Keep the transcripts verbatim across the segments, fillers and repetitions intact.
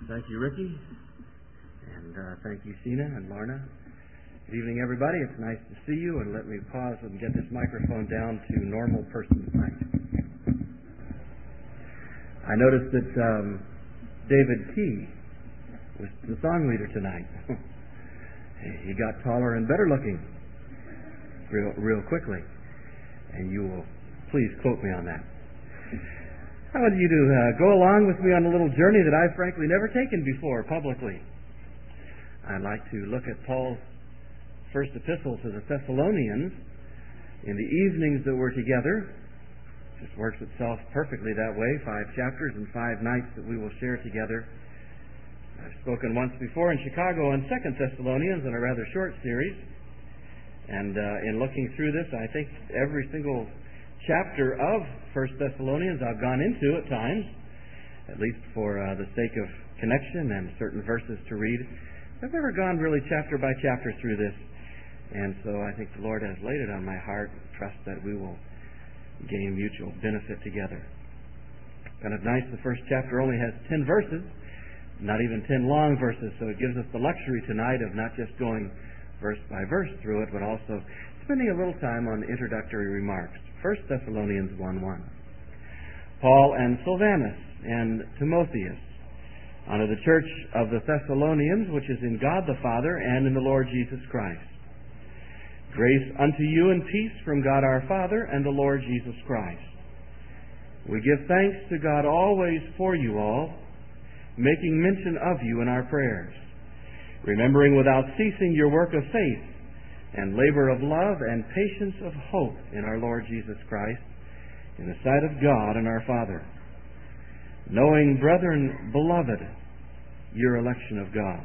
Thank you, Ricky. And uh, thank you, Sina and Lorna. Good evening, everybody. It's nice to see you. And let me pause and get this microphone down to normal person height. I noticed that um, David Key was the song leader tonight. He got taller and better looking real, real quickly. And you will please quote me on that. I want you to uh, go along with me on a little journey that I've frankly never taken before publicly. I'd like to look at Paul's first epistle to the Thessalonians in the evenings that we're together. It just works itself perfectly that way. Five chapters and five nights that we will share together. I've spoken once before in Chicago on Second Thessalonians in a rather short series. And uh, in looking through this, I think every single chapter of First Thessalonians I've gone into at times, at least for uh, the sake of connection and certain verses to read. I've never gone really chapter by chapter through this, and so I think the Lord has laid it on my heart. Trust that we will gain mutual benefit together. Kind of nice, the first chapter only has ten verses, not even ten long verses, so it gives us the luxury tonight of not just going verse by verse through it, but also spending a little time on introductory remarks. First Thessalonians one one. Paul and Silvanus and Timotheus, unto the church of the Thessalonians, which is in God the Father and in the Lord Jesus Christ. Grace unto you and peace from God our Father and the Lord Jesus Christ. We give thanks to God always for you all, making mention of you in our prayers, remembering without ceasing your work of faith, and labor of love and patience of hope in our Lord Jesus Christ, in the sight of God and our Father. Knowing, brethren, beloved, your election of God.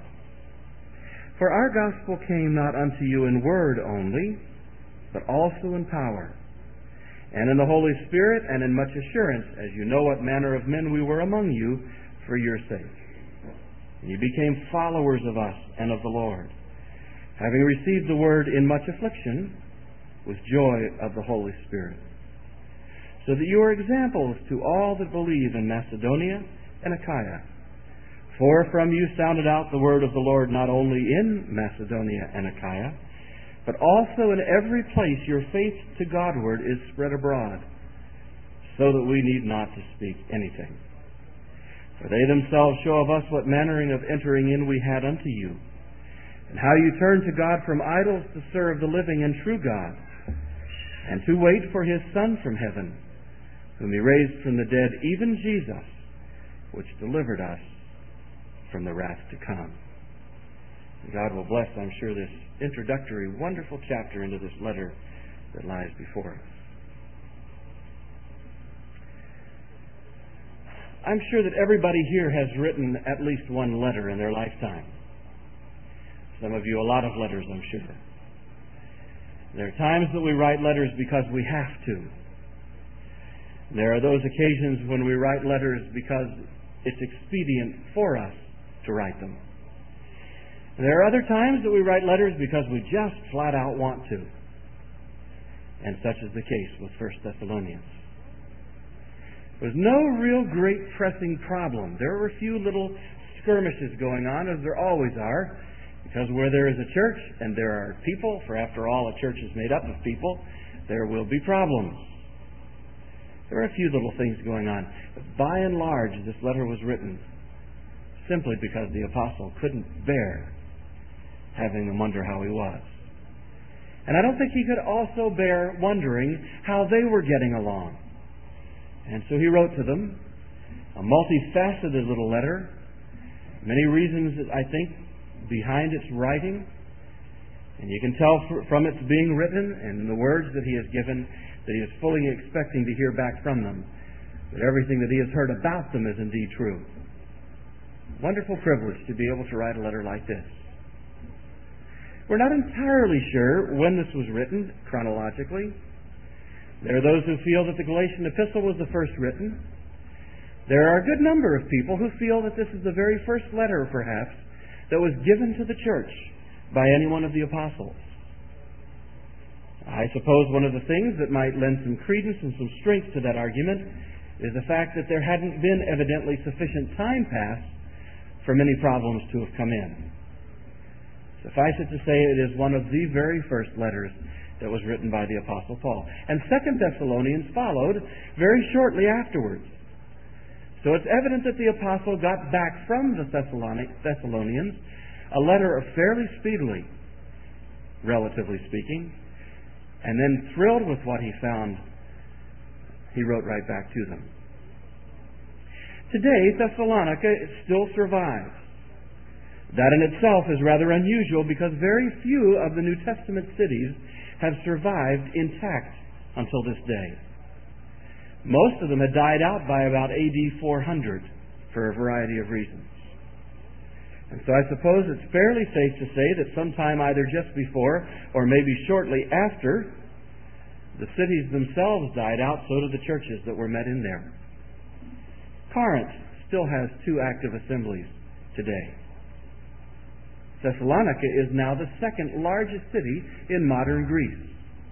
For our gospel came not unto you in word only, but also in power, and in the Holy Spirit, and in much assurance, as you know what manner of men we were among you for your sake. And you became followers of us and of the Lord, having received the word in much affliction, with joy of the Holy Spirit, so that you are examples to all that believe in Macedonia and Achaia. For from you sounded out the word of the Lord not only in Macedonia and Achaia, but also in every place your faith to Godward is spread abroad, so that we need not to speak anything. For they themselves show of us what mannering of entering in we had unto you, and how you turned to God from idols to serve the living and true God, and to wait for His Son from heaven, whom He raised from the dead, even Jesus, which delivered us from the wrath to come. And God will bless, I'm sure, this introductory, wonderful chapter into this letter that lies before us. I'm sure that everybody here has written at least one letter in their lifetime. Some of you, a lot of letters, I'm sure. There are times that we write letters because we have to. There are those occasions when we write letters because it's expedient for us to write them. And there are other times that we write letters because we just flat out want to. And such is the case with First Thessalonians. There's no real great pressing problem. There are a few little skirmishes going on, as there always are. Because where there is a church and there are people, for after all, a church is made up of people, there will be problems. There are a few little things going on. But by and large, this letter was written simply because the apostle couldn't bear having them wonder how he was. And I don't think he could also bear wondering how they were getting along. And so he wrote to them a multifaceted little letter. Many reasons, I think, behind its writing, and you can tell from its being written and the words that he has given that he is fully expecting to hear back from them, that everything that he has heard about them is indeed true. Wonderful privilege to be able to write a letter like this. We're not entirely sure when this was written chronologically. There are those who feel that the Galatian epistle was the first written. There are a good number of people who feel that this is the very first letter, perhaps, that was given to the church by any one of the apostles. I suppose one of the things that might lend some credence and some strength to that argument is the fact that there hadn't been evidently sufficient time passed for many problems to have come in. Suffice it to say, it is one of the very first letters that was written by the Apostle Paul. And Second Thessalonians followed very shortly afterwards. So it's evident that the Apostle got back from the Thessalonians a letter of fairly speedily, relatively speaking, and then thrilled with what he found, he wrote right back to them. Today, Thessalonica still survives. That in itself is rather unusual because very few of the New Testament cities have survived intact until this day. Most of them had died out by about A D four hundred for a variety of reasons. And so I suppose it's fairly safe to say that sometime either just before or maybe shortly after the cities themselves died out, so did the churches that were met in there. Corinth still has two active assemblies today. Thessalonica is now the second largest city in modern Greece.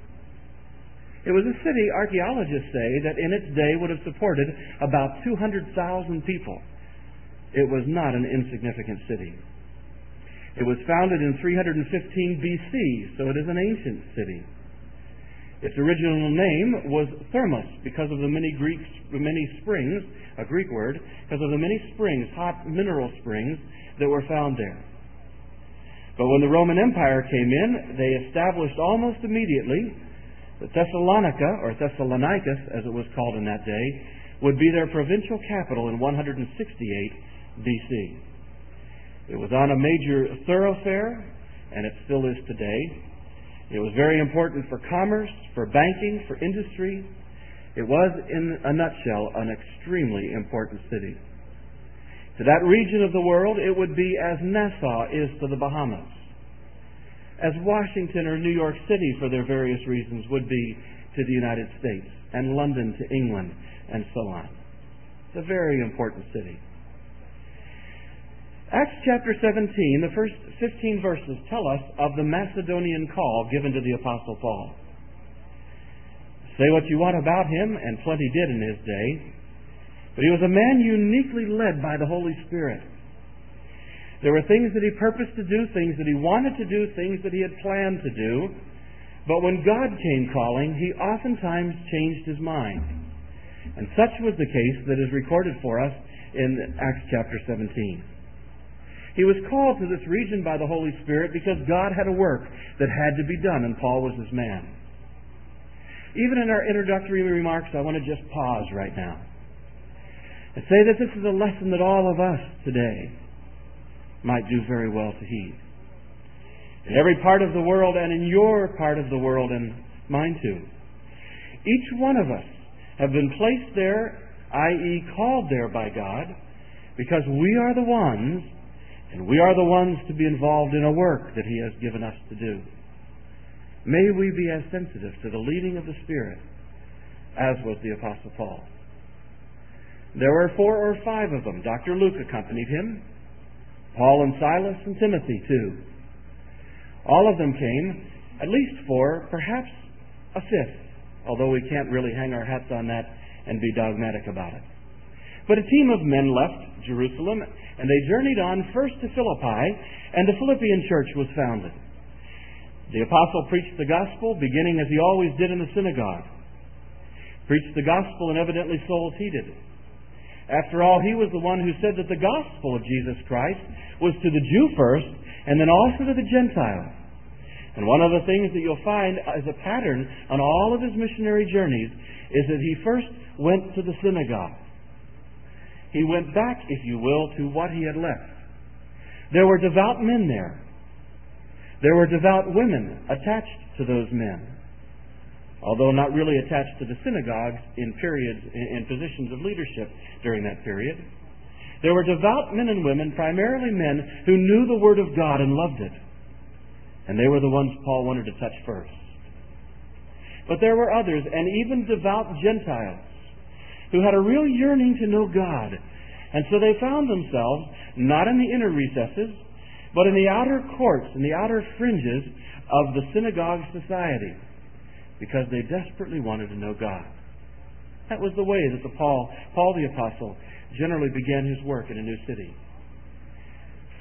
It was a city, archaeologists say, that in its day would have supported about two hundred thousand people. It was not an insignificant city. It was founded in three hundred fifteen B C, so it is an ancient city. Its original name was Thermos because of the many Greek, many springs, a Greek word, because of the many springs, hot mineral springs that were found there. But when the Roman Empire came in, they established almost immediately that Thessalonica, or Thessalonicus as it was called in that day, would be their provincial capital in one hundred sixty-eight B C. It was on a major thoroughfare, and it still is today. It was very important for commerce, for banking, for industry. It was, in a nutshell, an extremely important city. To that region of the world, it would be as Nassau is to the Bahamas, as Washington or New York City, for their various reasons, would be to the United States, and London to England, and so on. It's a very important city. Acts chapter seventeen, the first fifteen verses tell us of the Macedonian call given to the Apostle Paul. Say what you want about him, and plenty did in his day, but he was a man uniquely led by the Holy Spirit. There were things that he purposed to do, things that he wanted to do, things that he had planned to do, but when God came calling, he oftentimes changed his mind. And such was the case that is recorded for us in Acts chapter seventeen. He was called to this region by the Holy Spirit because God had a work that had to be done, and Paul was his man. Even in our introductory remarks, I want to just pause right now and say that this is a lesson that all of us today might do very well to heed. In every part of the world, and in your part of the world, and mine too, each one of us have been placed there, that is called there by God, because we are the ones And we are the ones to be involved in a work that He has given us to do. May we be as sensitive to the leading of the Spirit as was the Apostle Paul. There were four or five of them. Doctor Luke accompanied him. Paul and Silas and Timothy too. All of them came, at least four, perhaps a fifth, although we can't really hang our hats on that and be dogmatic about it. But a team of men left Jerusalem, and they journeyed on first to Philippi, and the Philippian church was founded. The apostle preached the gospel, beginning as he always did in the synagogue. Preached the gospel, and evidently souls heeded. After all, he was the one who said that the gospel of Jesus Christ was to the Jew first, and then also to the Gentile. And one of the things that you'll find as a pattern on all of his missionary journeys is that he first went to the synagogue. He went back, if you will, to what he had left. There were devout men there. There were devout women attached to those men, although not really attached to the synagogues in periods, in positions of leadership during that period. There were devout men and women, primarily men, who knew the Word of God and loved it. And they were the ones Paul wanted to touch first. But there were others, and even devout Gentiles, who had a real yearning to know God. And so they found themselves not in the inner recesses, but in the outer courts, in the outer fringes of the synagogue society, because they desperately wanted to know God. That was the way that the Paul, Paul the Apostle generally began his work in a new city.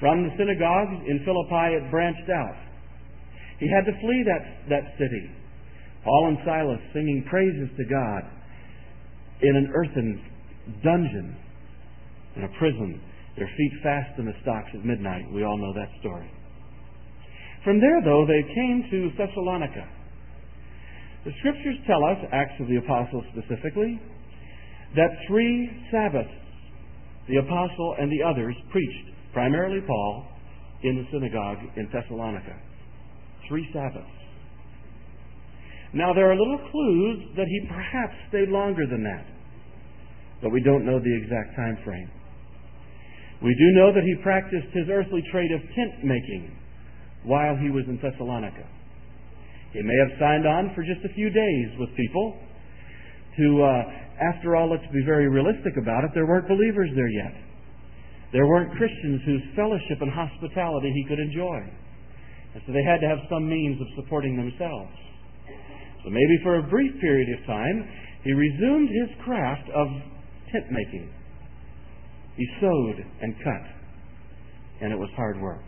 From the synagogue in Philippi, it branched out. He had to flee that, that city. Paul and Silas singing praises to God in an earthen dungeon, in a prison, their feet fast in the stocks at midnight. We all know that story. From there, though, they came to Thessalonica. The Scriptures tell us, Acts of the Apostles specifically, that three Sabbaths the Apostle and the others preached, primarily Paul, in the synagogue in Thessalonica. Three Sabbaths. Now, there are little clues that he perhaps stayed longer than that, but we don't know the exact time frame. We do know that he practiced his earthly trade of tent making while he was in Thessalonica. He may have signed on for just a few days with people to, uh, after all, let's be very realistic about it, there weren't believers there yet. There weren't Christians whose fellowship and hospitality he could enjoy. And so they had to have some means of supporting themselves. So maybe for a brief period of time, he resumed his craft of tent making. He sewed and cut, and it was hard work.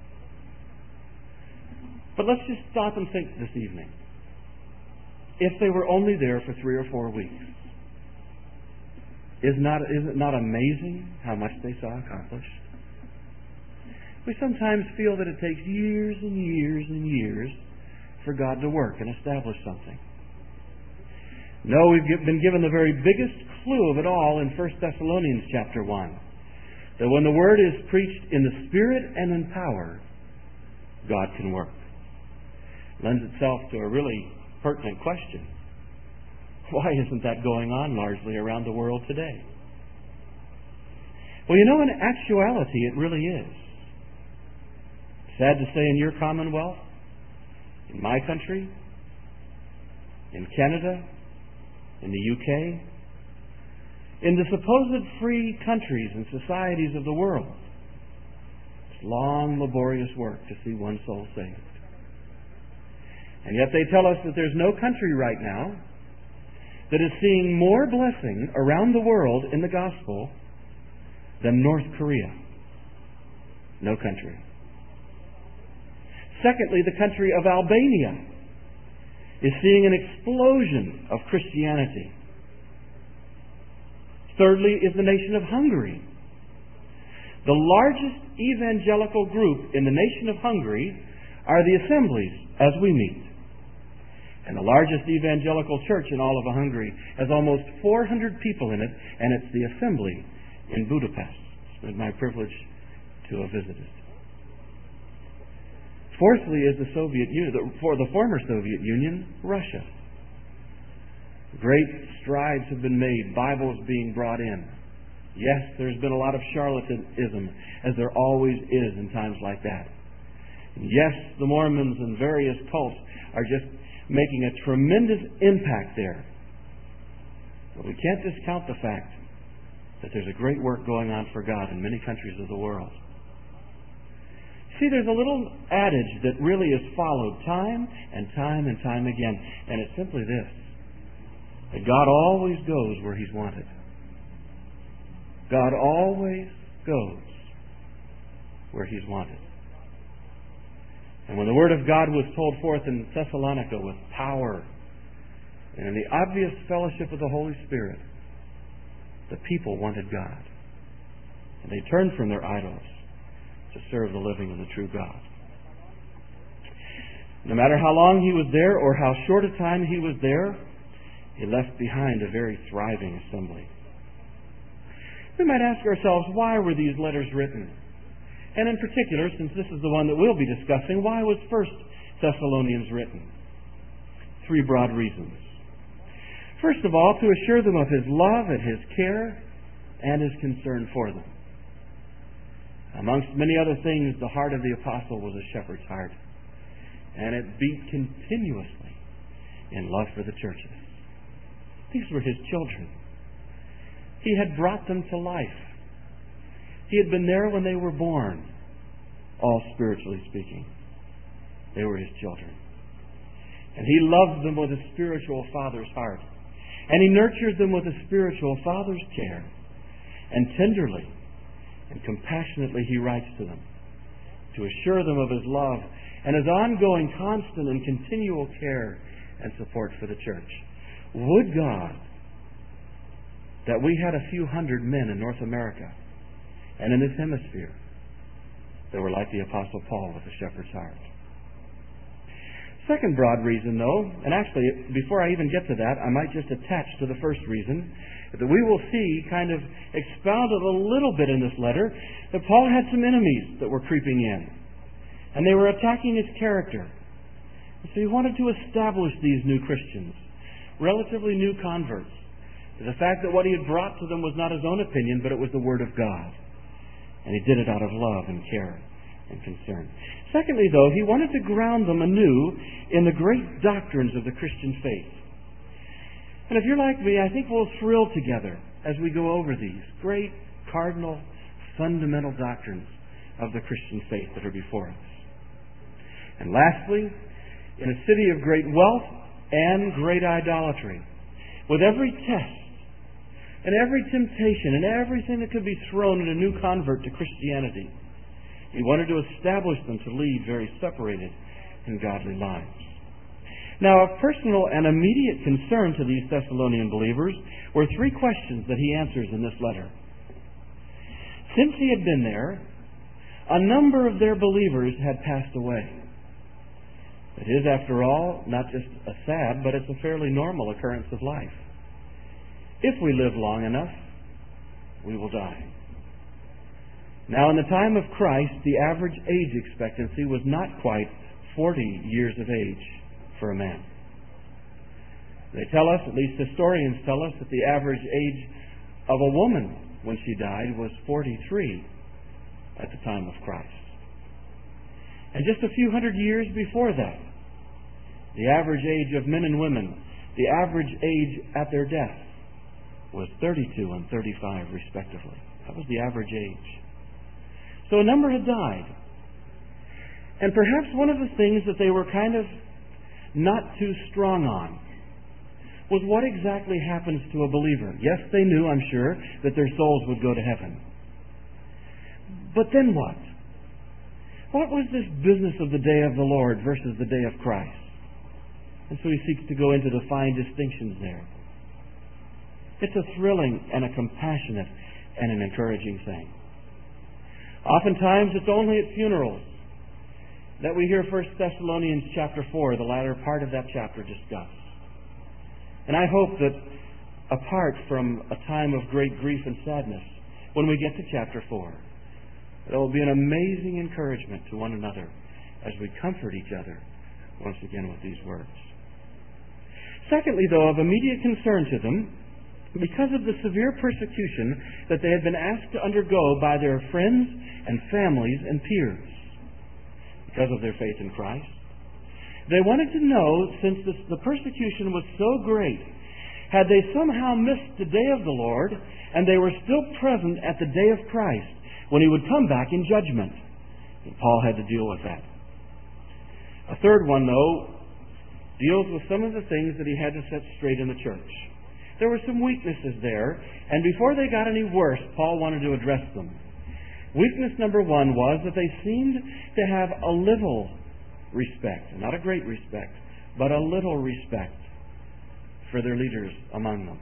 But let's just stop and think this evening. If they were only there for three or four weeks, is, not, is it not amazing how much they saw accomplished? We sometimes feel that it takes years and years and years for God to work and establish something. No, we've been given the very biggest clue of it all in First Thessalonians chapter one. That when the Word is preached in the Spirit and in power, God can work. Lends itself to a really pertinent question. Why isn't that going on largely around the world today? Well, you know, in actuality, it really is. Sad to say, in your commonwealth, in my country, in Canada, in the U K, in the supposed free countries and societies of the world, it's long, laborious work to see one soul saved. And yet they tell us that there's no country right now that is seeing more blessing around the world in the gospel than North Korea. No country. Secondly, the country of Albania is seeing an explosion of Christianity. Thirdly is the nation of Hungary. The largest evangelical group in the nation of Hungary are the assemblies as we meet. And the largest evangelical church in all of Hungary has almost four hundred people in it, and it's the assembly in Budapest. It's been my privilege to have visited. Fourthly is the Soviet Union, for the former Soviet Union, Russia. Great strides have been made, Bibles being brought in. Yes, there's been a lot of charlatanism, as there always is in times like that. And yes, the Mormons and various cults are just making a tremendous impact there. But we can't discount the fact that there's a great work going on for God in many countries of the world. See, there's a little adage that really is followed time and time and time again, and it's simply this: that God always goes where He's wanted. God always goes where He's wanted. And when the Word of God was told forth in Thessalonica with power and in the obvious fellowship of the Holy Spirit, the people wanted God. And they turned from their idols to serve the living and the true God. No matter how long he was there or how short a time he was there, he left behind a very thriving assembly. We might ask ourselves, why were these letters written? And in particular, since this is the one that we'll be discussing, why was First Thessalonians written? Three broad reasons. First of all, to assure them of His love and His care and His concern for them. Amongst many other things, the heart of the apostle was a shepherd's heart, and it beat continuously in love for the churches. These were His children. He had brought them to life. He had been there when they were born, all spiritually speaking. They were His children. And He loved them with a spiritual father's heart. And He nurtured them with a spiritual father's care. And tenderly and compassionately He writes to them. to assure them of His love and His ongoing, constant, and continual care and support for the church. Would God that we had a few hundred men in North America and in this hemisphere that were like the Apostle Paul with a shepherd's heart. Second broad reason, though, and actually, before I even get to that, I might just attach to the first reason, that we will see kind of expounded a little bit in this letter, that Paul had some enemies that were creeping in, and they were attacking his character. And so he wanted to establish these new Christians, relatively new converts, to the fact that what he had brought to them was not his own opinion, but it was the Word of God. And he did it out of love and care and concern. Secondly, though, he wanted to ground them anew in the great doctrines of the Christian faith. And if you're like me, I think we'll thrill together as we go over these great cardinal, fundamental doctrines of the Christian faith that are before us. And lastly, in a city of great wealth and great idolatry, with every test and every temptation and everything that could be thrown at a new convert to Christianity, he wanted to establish them to lead very separated and godly lives. Now, of personal and immediate concern to these Thessalonian believers were three questions that he answers in this letter. Since he had been there, a number of their believers had passed away. It is, after all, not just a sad, but it's a fairly normal occurrence of life. If we live long enough, we will die. Now, in the time of Christ, the average age expectancy was not quite forty years of age for a man. They tell us, at least historians tell us, that the average age of a woman when she died was forty-three at the time of Christ. And just a few hundred years before that, the average age of men and women, the average age at their death, was thirty-two and thirty-five respectively. That was the average age. So a number had died. And perhaps one of the things that they were kind of not too strong on was what exactly happens to a believer. Yes, they knew, I'm sure, that their souls would go to heaven. But then what? What was this business of the day of the Lord versus the day of Christ? And so he seeks to go into the fine distinctions there. It's a thrilling and a compassionate and an encouraging thing. Oftentimes it's only at funerals that we hear First Thessalonians chapter four, the latter part of that chapter, discussed. And I hope that apart from a time of great grief and sadness, when we get to chapter four, it will be an amazing encouragement to one another as we comfort each other once again with these words. Secondly, though, of immediate concern to them, because of the severe persecution that they had been asked to undergo by their friends and families and peers, because of their faith in Christ, they wanted to know, since this, the persecution was so great, had they somehow missed the day of the Lord, and they were still present at the day of Christ, when He would come back in judgment. And Paul had to deal with that. A third one, though, deals with some of the things that he had to set straight in the church. There were some weaknesses there, and before they got any worse, Paul wanted to address them. Weakness number one was that they seemed to have a little respect, not a great respect, but a little respect for their leaders among them.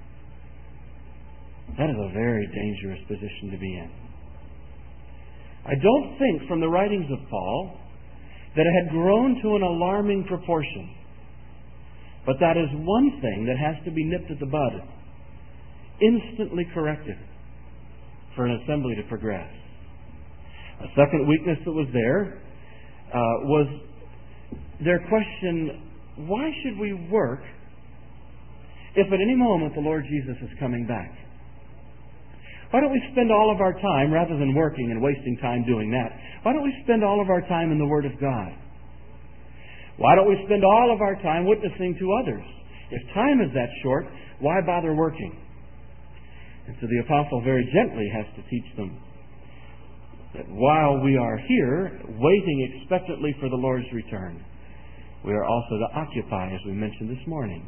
That is a very dangerous position to be in. I don't think from the writings of Paul that it had grown to an alarming proportion. But that is one thing that has to be nipped at the bud, instantly corrected for an assembly to progress. A second weakness that was there uh, was their question, why should we work if at any moment the Lord Jesus is coming back? Why don't we spend all of our time, rather than working and wasting time doing that, why don't we spend all of our time in the Word of God? Why don't we spend all of our time witnessing to others? If time is that short, why bother working? And so the apostle very gently has to teach them that while we are here, waiting expectantly for the Lord's return, we are also to occupy, as we mentioned this morning,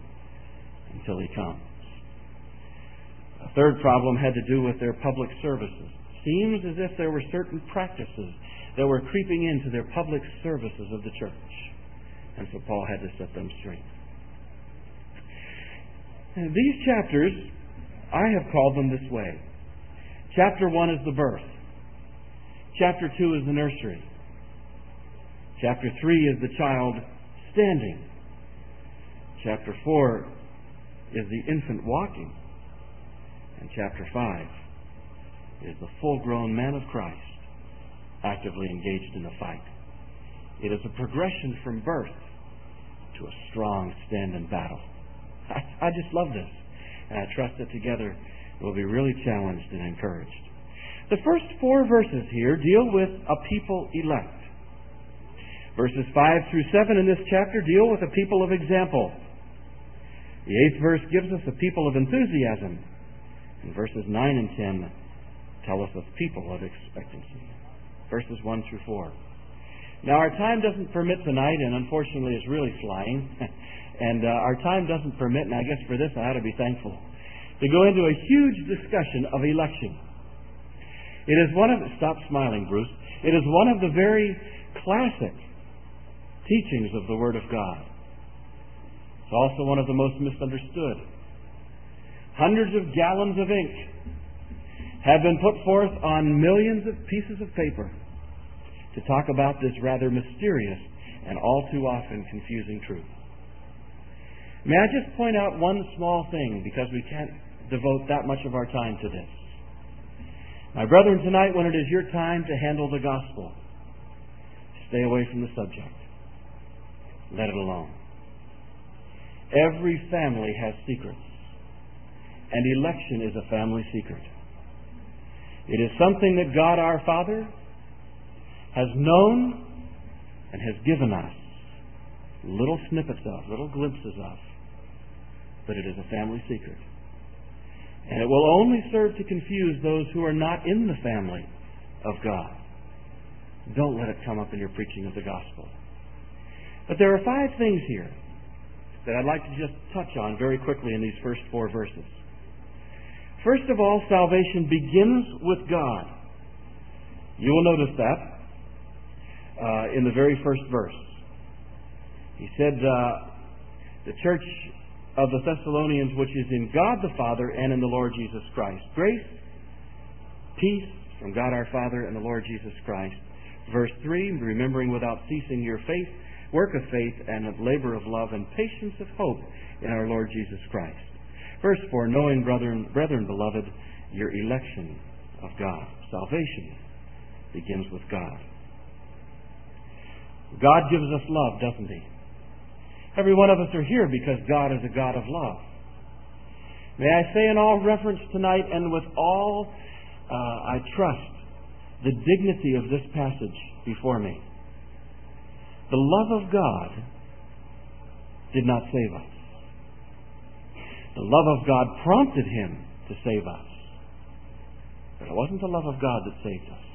until He comes. A third problem had to do with their public services, seems as if there were certain practices that were creeping into their public services of the church. And so Paul had to set them straight. And these chapters, I have called them this way. Chapter one is the birth. Chapter two is the nursery. Chapter three is the child standing. Chapter four is the infant walking. And chapter five is the full-grown man of Christ actively engaged in the fight. It is a progression from birth to a strong stand in battle. I, I just love this. And I trust that together we'll be really challenged and encouraged. The first four verses here deal with a people elect. Verses five through seven in this chapter deal with a people of example. The eighth verse gives us a people of enthusiasm. And verses nine and ten tell us of people of expectancy. Verses one through four. Now our time doesn't permit tonight, and unfortunately it's really flying, and uh, our time doesn't permit, and I guess for this I ought to be thankful, to go into a huge discussion of election. It is one of, stop smiling, Bruce, it is one of the very classic teachings of the Word of God. It's also one of the most misunderstood. Hundreds of gallons of ink have been put forth on millions of pieces of paper to talk about this rather mysterious and all too often confusing truth. May I just point out one small thing, because we can't devote that much of our time to this. My brethren, tonight when it is your time to handle the gospel, stay away from the subject. Let it alone. Every family has secrets, and election is a family secret. It is something that God our Father has known and has given us little snippets of, little glimpses of, but it is a family secret. And it will only serve to confuse those who are not in the family of God. Don't let it come up in your preaching of the gospel. But there are five things here that I'd like to just touch on very quickly in these first four verses. First of all, salvation begins with God. You will notice that uh, in the very first verse. He said, uh, the church of the Thessalonians, which is in God the Father and in the Lord Jesus Christ. Grace, peace from God our Father and the Lord Jesus Christ. Verse three, remembering without ceasing your faith, work of faith, and of labor of love, and patience of hope in our Lord Jesus Christ. Verse four, knowing, brethren, brethren beloved, your election of God. Salvation begins with God. God gives us love, doesn't He? Every one of us are here because God is a God of love. May I say in all reverence tonight, and with all, uh, I trust, the dignity of this passage before me. The love of God did not save us. The love of God prompted Him to save us. But it wasn't the love of God that saved us.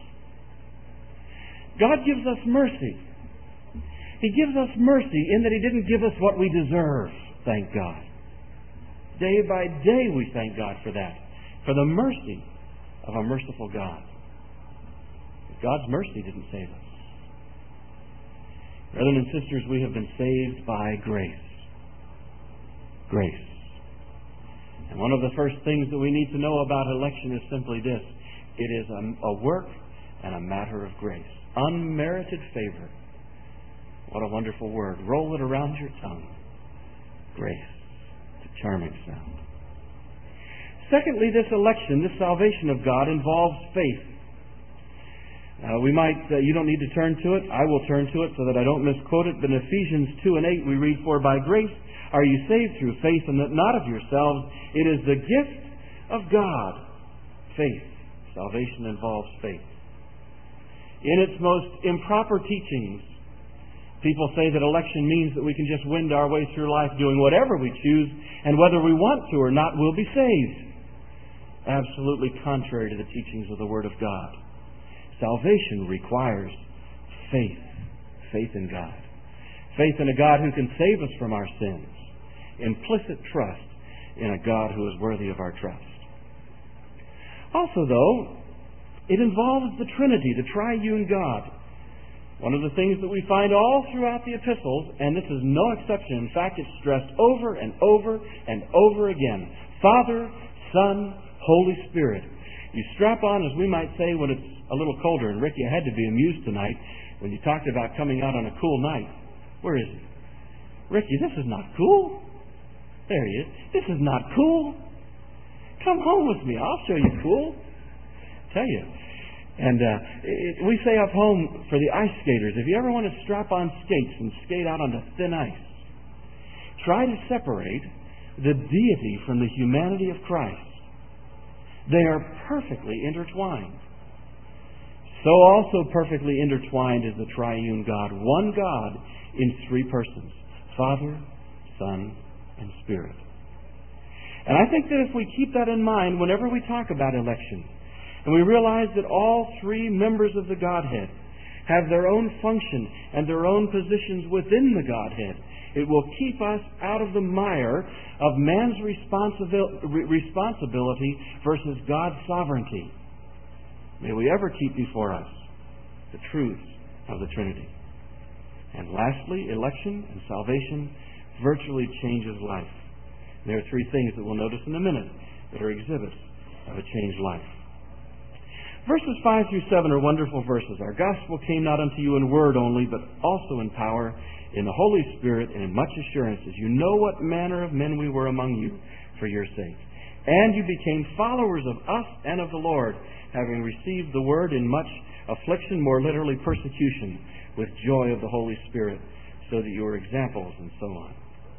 God gives us mercy. He gives us mercy in that He didn't give us what we deserve, thank God. Day by day we thank God for that, for the mercy of a merciful God. But God's mercy didn't save us. Brethren and sisters, we have been saved by grace. Grace. And one of the first things that we need to know about election is simply this. It is a, a work and a matter of grace. Unmerited favor. What a wonderful word. Roll it around your tongue. Grace. It's a charming sound. Secondly, this election, this salvation of God involves faith. Uh, we might, uh, you don't need to turn to it. I will turn to it so that I don't misquote it. But in Ephesians two and eight we read, for by grace are you saved through faith, and that not of yourselves. It is the gift of God. Faith. Salvation involves faith. In its most improper teachings, people say that election means that we can just wend our way through life doing whatever we choose, and whether we want to or not, we'll be saved. Absolutely contrary to the teachings of the Word of God. Salvation requires faith. Faith in God. Faith in a God who can save us from our sins. Implicit trust in a God who is worthy of our trust. Also, though, It involves the Trinity, the triune God. One of the things that we find all throughout the epistles, and this is no exception, in fact, it's stressed over and over and over again. Father, Son, Holy Spirit. You strap on, as we might say, when it's a little colder. And Ricky, I had to be amused tonight when you talked about coming out on a cool night. Where is he? Ricky, this is not cool. There he is. This is not cool. Come home with me. I'll show you cool. Tell you. And uh, it, we say up home for the ice skaters, if you ever want to strap on skates and skate out on the thin ice, try to separate the deity from the humanity of Christ. They are perfectly intertwined. So also perfectly intertwined is the triune God. One God in three persons. Father, Son, and Spirit. And I think that if we keep that in mind whenever we talk about election, and we realize that all three members of the Godhead have their own function and their own positions within the Godhead, it will keep us out of the mire of man's responsibil- responsibility versus God's sovereignty. May we ever keep before us the truth of the Trinity. And lastly, election and salvation virtually changes life. There are three things that we'll notice in a minute that are exhibits of a changed life. Verses five through seven are wonderful verses. Our gospel came not unto you in word only, but also in power, in the Holy Spirit, and in much assurances. You know what manner of men we were among you for your sake. And you became followers of us and of the Lord, having received the word in much affliction, more literally persecution, with joy of the Holy Spirit, so that you are examples, and so on.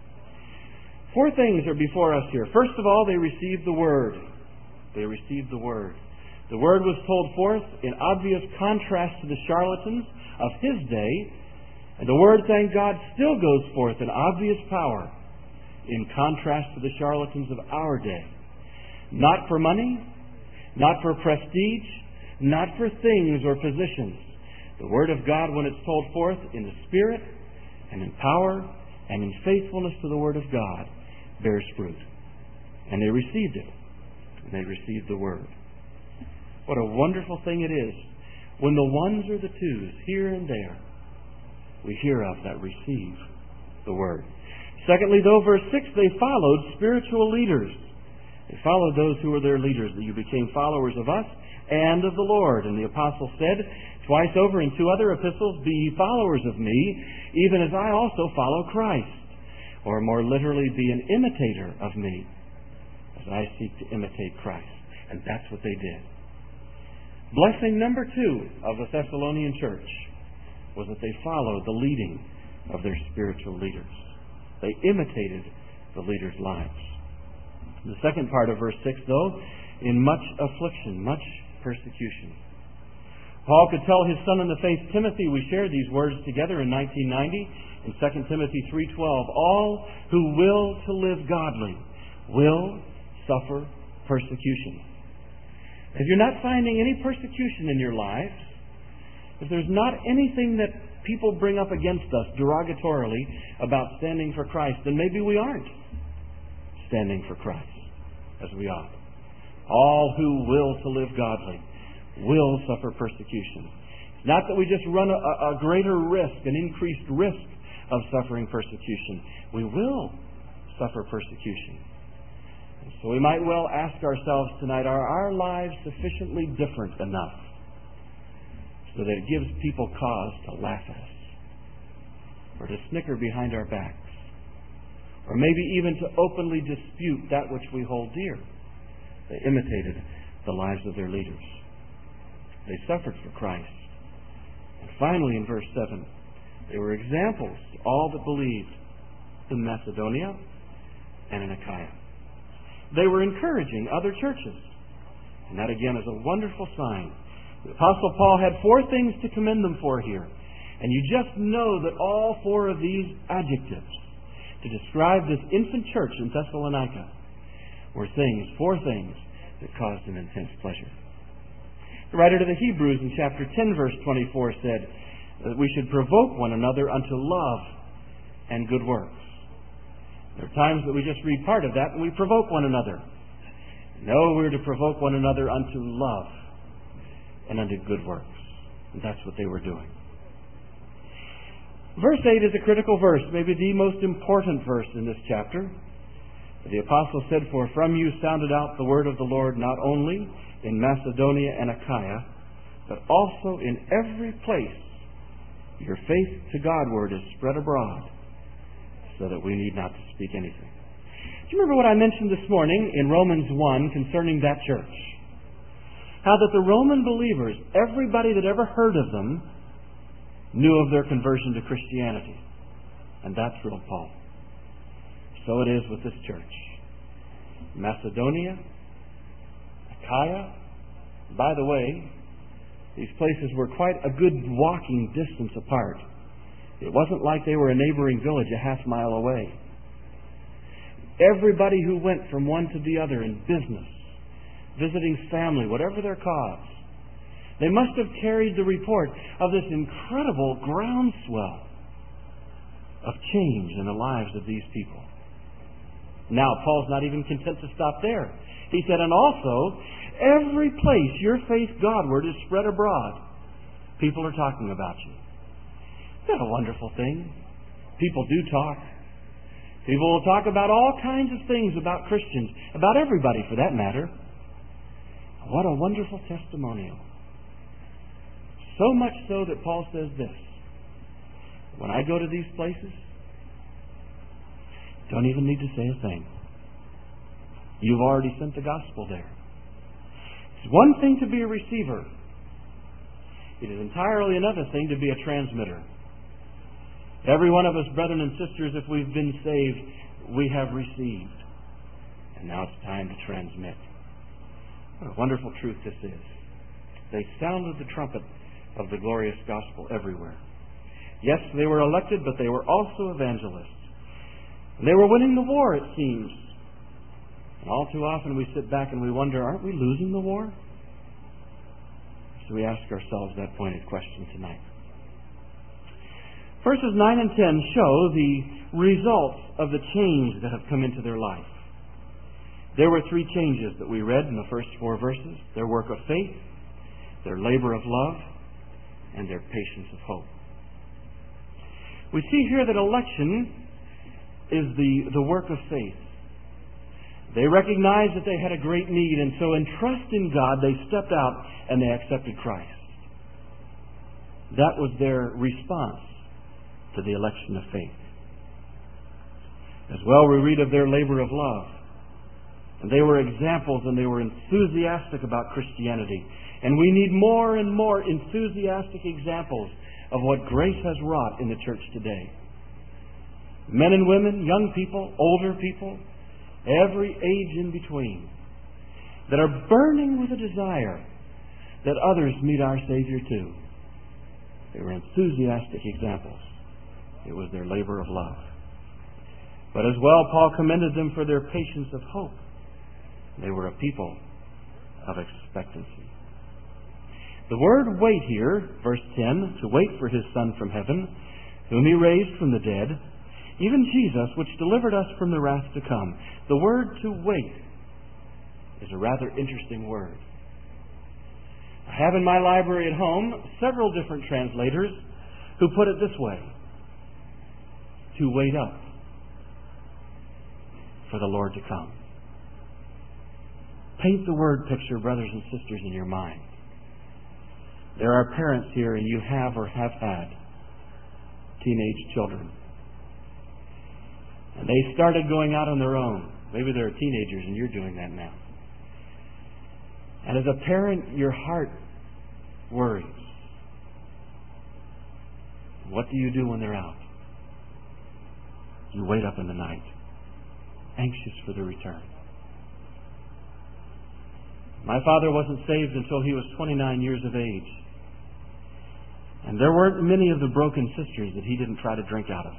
Four things are before us here. First of all, they received the word. They received the word. The word was told forth in obvious contrast to the charlatans of his day, and the word, thank God, still goes forth in obvious power in contrast to the charlatans of our day. Not for money, not for prestige, not for things or positions. The Word of God, when it's told forth in the Spirit and in power and in faithfulness to the Word of God, bears fruit. And they received it. And they received the Word. What a wonderful thing it is when the ones or the twos, here and there, we hear of that receive the Word. Secondly, though, verse six, they followed spiritual leaders. They followed those who were their leaders, that you became followers of us and of the Lord. And the apostle said twice over in two other epistles, be ye followers of me, even as I also follow Christ. Or more literally, be an imitator of me, as I seek to imitate Christ. And that's what they did. Blessing number two of the Thessalonian church was that they followed the leading of their spiritual leaders. They imitated the leaders' lives. The second part of verse six, though, in much affliction, much persecution. Paul could tell his son in the faith, Timothy, we shared these words together in nineteen ninety, in Second Timothy three twelve, all who will to live godly will suffer persecution. If you're not finding any persecution in your life, if there's not anything that people bring up against us derogatorily about standing for Christ, then maybe we aren't standing for Christ as we ought. All who will to live godly will suffer persecution. It's not that we just run a, a greater risk, an increased risk of suffering persecution. We will suffer persecution. And so we might well ask ourselves tonight, are our lives sufficiently different enough so that it gives people cause to laugh at us, or to snicker behind our backs, or maybe even to openly dispute that which we hold dear? They imitated the lives of their leaders. They suffered for Christ. And finally, in verse seven, they were examples to all that believed in Macedonia and in Achaia. They were encouraging other churches. And that again is a wonderful sign. The Apostle Paul had four things to commend them for here. And you just know that all four of these adjectives to describe this infant church in Thessalonica were things, four things, that caused him intense pleasure. The writer to the Hebrews in chapter ten, verse twenty-four said that we should provoke one another unto love and good works. There are times that we just read part of that and we provoke one another. No, we're to provoke one another unto love and unto good works. And that's what they were doing. Verse eight is a critical verse, maybe the most important verse in this chapter. The apostle said, "For from you sounded out the word of the Lord, not only in Macedonia and Achaia, but also in every place. Your faith to Godward is spread abroad, so that we need not to speak anything." Do you remember what I mentioned this morning in Romans one concerning that church? How that the Roman believers, everybody that ever heard of them, knew of their conversion to Christianity. And that thrilled Paul. So it is with this church. Macedonia, Achaia. By the way, these places were quite a good walking distance apart. It wasn't like they were a neighboring village a half mile away. Everybody who went from one to the other in business, visiting family, whatever their cause, they must have carried the report of this incredible groundswell of change in the lives of these people. Now, Paul's not even content to stop there. He said, "And also, every place your faith Godward is spread abroad, people are talking about you." Isn't that a wonderful thing? People do talk. People will talk about all kinds of things about Christians, about everybody for that matter. What a wonderful testimonial. So much so that Paul says this: when I go to these places, don't even need to say a thing. You've already sent the gospel there. It's one thing to be a receiver. It is entirely another thing to be a transmitter. Every one of us, brethren and sisters, if we've been saved, we have received. And now it's time to transmit. What a wonderful truth this is. They sounded the trumpet of the glorious gospel everywhere. Yes, they were elected, but they were also evangelists. And they were winning the war, it seems. And all too often we sit back and we wonder, aren't we losing the war? So we ask ourselves that pointed question tonight. Verses nine and ten show the results of the change that have come into their life. There were three changes that we read in the first four verses: their work of faith, their labor of love, and their patience of hope. We see here that election is the, the work of faith. They recognized that they had a great need, and so in trust in God, they stepped out and they accepted Christ. That was their response to the election of faith. As well, we read of their labor of love. And they were examples and they were enthusiastic about Christianity. And we need more and more enthusiastic examples of what grace has wrought in the church today. Men and women, young people, older people, every age in between, that are burning with a desire that others meet our Savior too. They were enthusiastic examples. It was their labor of love. But as well, Paul commended them for their patience of hope. They were a people of expectancy. The word wait here, verse ten, to wait for His Son from heaven, whom He raised from the dead, even Jesus, which delivered us from the wrath to come. The word to wait is a rather interesting word. I have in my library at home several different translators who put it this way: to wait up for the Lord to come. Paint the word picture, brothers and sisters, in your mind. There are parents here, and you have or have had teenage children. And they started going out on their own. Maybe they're teenagers and you're doing that now. And as a parent, your heart worries. What do you do when they're out? You wait up in the night, anxious for their return. My father wasn't saved until he was twenty-nine years of age. And there weren't many of the broken sisters that he didn't try to drink out of.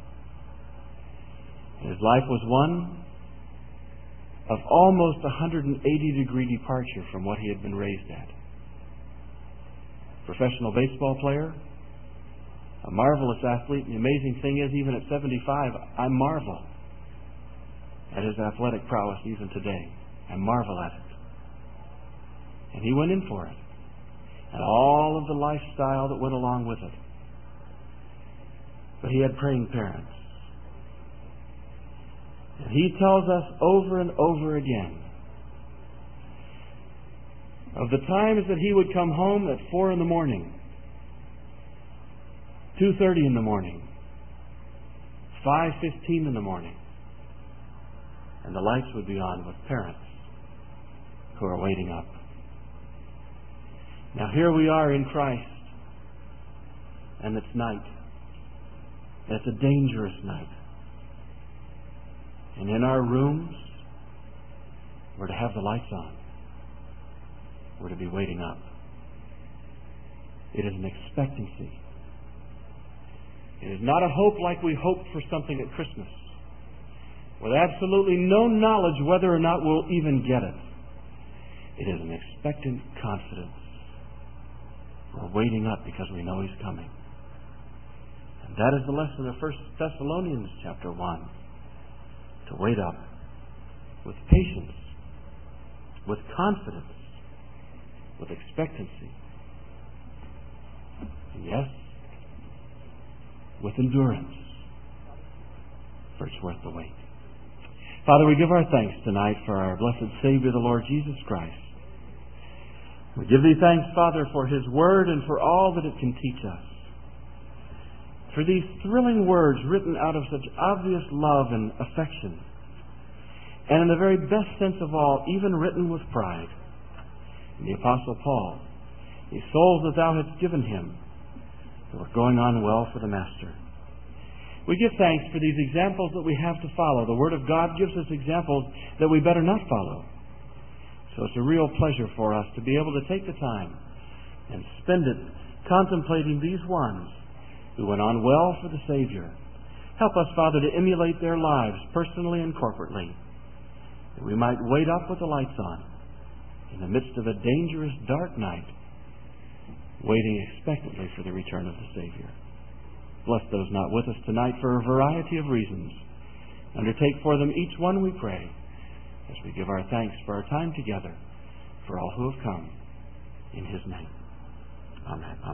His life was one of almost a one hundred eighty degree departure from what he had been raised at. Professional baseball player, a marvelous athlete. The amazing thing is, even at seventy-five, I marvel at his athletic prowess even today. I marvel at it. And he went in for it. and all of the lifestyle that went along with it. But he had praying parents. And he tells us over and over again of the times that he would come home at four in the morning, two thirty in the morning, five fifteen in the morning, and the lights would be on with parents who are waiting up. Now here we are in Christ, and it's night. And it's a dangerous night. And in our rooms, we're to have the lights on. We're to be waiting up. It is an expectancy. It is not a hope like we hoped for something at Christmas, with absolutely no knowledge whether or not we'll even get it. It is an expectant confidence. We're waiting up because we know He's coming. And that is the lesson of First Thessalonians chapter one. To wait up with patience, with confidence, with expectancy. And yes, with endurance. For it's worth the wait. Father, we give our thanks tonight for our blessed Savior, the Lord Jesus Christ. We give Thee thanks, Father, for His Word and for all that it can teach us. For these thrilling words written out of such obvious love and affection, and in the very best sense of all, even written with pride. And the Apostle Paul, these souls that Thou hadst given him, that were going on well for the Master. We give thanks for these examples that we have to follow. The Word of God gives us examples that we better not follow. So it's a real pleasure for us to be able to take the time and spend it contemplating these ones who went on well for the Savior. Help us, Father, to emulate their lives personally and corporately, that we might wait up with the lights on in the midst of a dangerous dark night, waiting expectantly for the return of the Savior. Bless those not with us tonight for a variety of reasons. Undertake for them each one, we pray, as we give our thanks for our time together, for all who have come in His name. Amen.